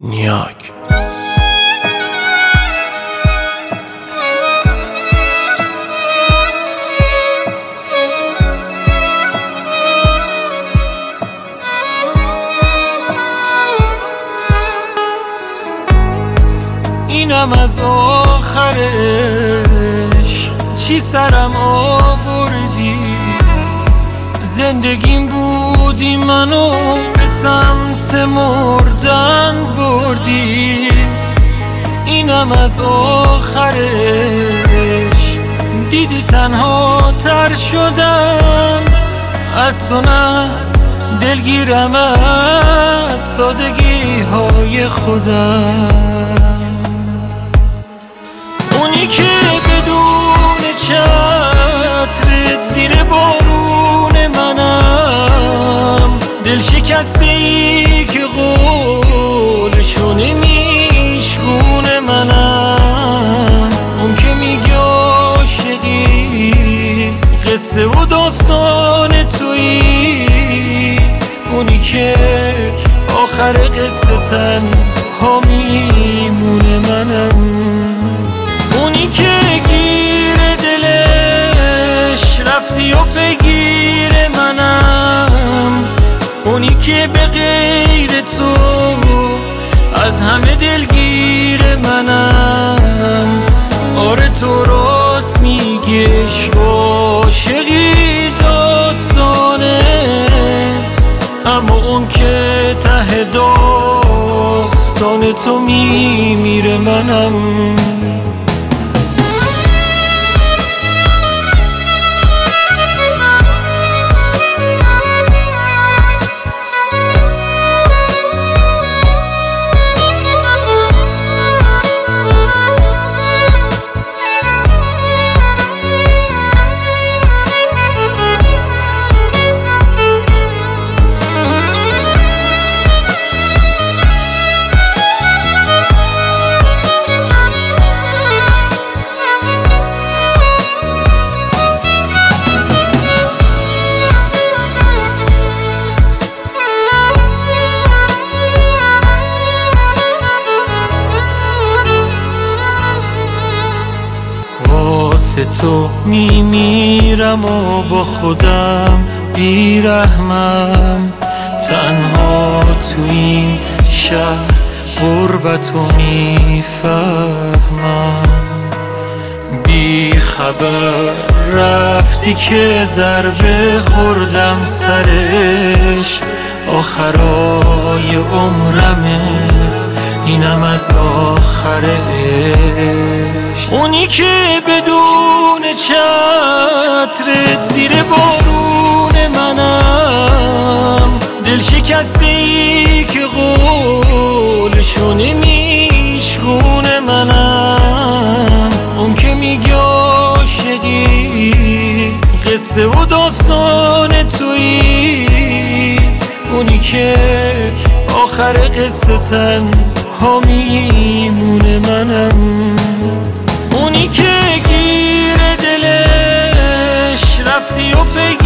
نیاک. اینم از آخرش، چی سرم آوردی؟ زندگیم بودی منو به سمت مردن بردی. اینم از آخرش، دیدی تنها تر شدم از تو، نه دلگیرم از سادگی های خودم. اونی که بدون چترت زیر بارون منم، دل شکسته ای که قولشو نمیشکونه منم. اون که میگه عاشقی قصه و داستان تویی، اونی که آخر قصه تنها میمونه منم. اونی که گیر دلش رفتی و بگیر منم، اونی که به غیر تو از همه دلگیر منم. آره تو راست میگش، عاشقی داستانه، اما اون که ته داستان تو میمیره منم. واسه تو میمیرم و با خودم بیرحمم، تنها تو این شهر غربتو میفهمم. بی خبر رفتی که ضربه خوردم سرش، آخرای عمرمه اینم از آخرش. اونی که بدون چترت زیر بارون منم، دل شکسته ای که قولشو نمیشکونه منم. اون که میگه عاشقی قصه و داستان تویی، اونی که آخر قصه تنها میمونه منم. اونی که گیر دلش رفتی و بگی